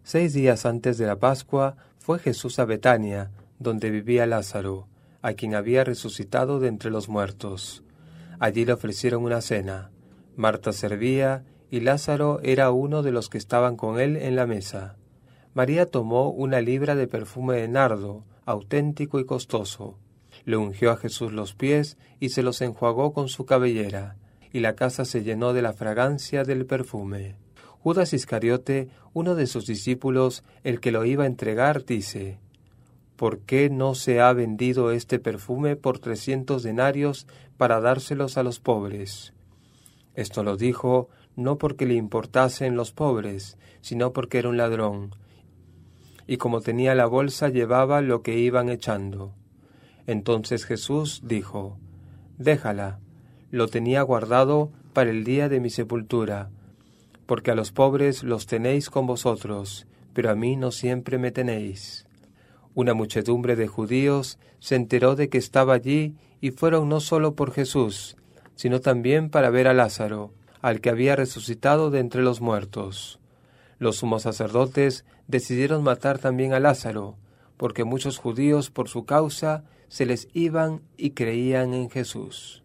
6 días antes de la Pascua fue Jesús a Betania, donde vivía Lázaro, a quien había resucitado de entre los muertos. Allí le ofrecieron una cena. Marta servía y Lázaro era uno de los que estaban con él en la mesa. María tomó 1 libra de perfume de nardo, auténtico y costoso. Le ungió a Jesús los pies y se los enjuagó con su cabellera, y la casa se llenó de la fragancia del perfume. Judas Iscariote, uno de sus discípulos, el que lo iba a entregar, dice: ¿Por qué no se ha vendido este perfume por 300 denarios para dárselos a los pobres? Esto lo dijo no porque le importasen los pobres, sino porque era un ladrón, y como tenía la bolsa llevaba lo que iban echando. Entonces Jesús dijo: Déjala, lo tenía guardado para el día de mi sepultura, porque a los pobres los tenéis con vosotros, pero a mí no siempre me tenéis. Una muchedumbre de judíos se enteró de que estaba allí y fueron no solo por Jesús, sino también para ver a Lázaro, al que había resucitado de entre los muertos. Los sumos sacerdotes decidieron matar también a Lázaro, porque muchos judíos por su causa se les iban y creían en Jesús.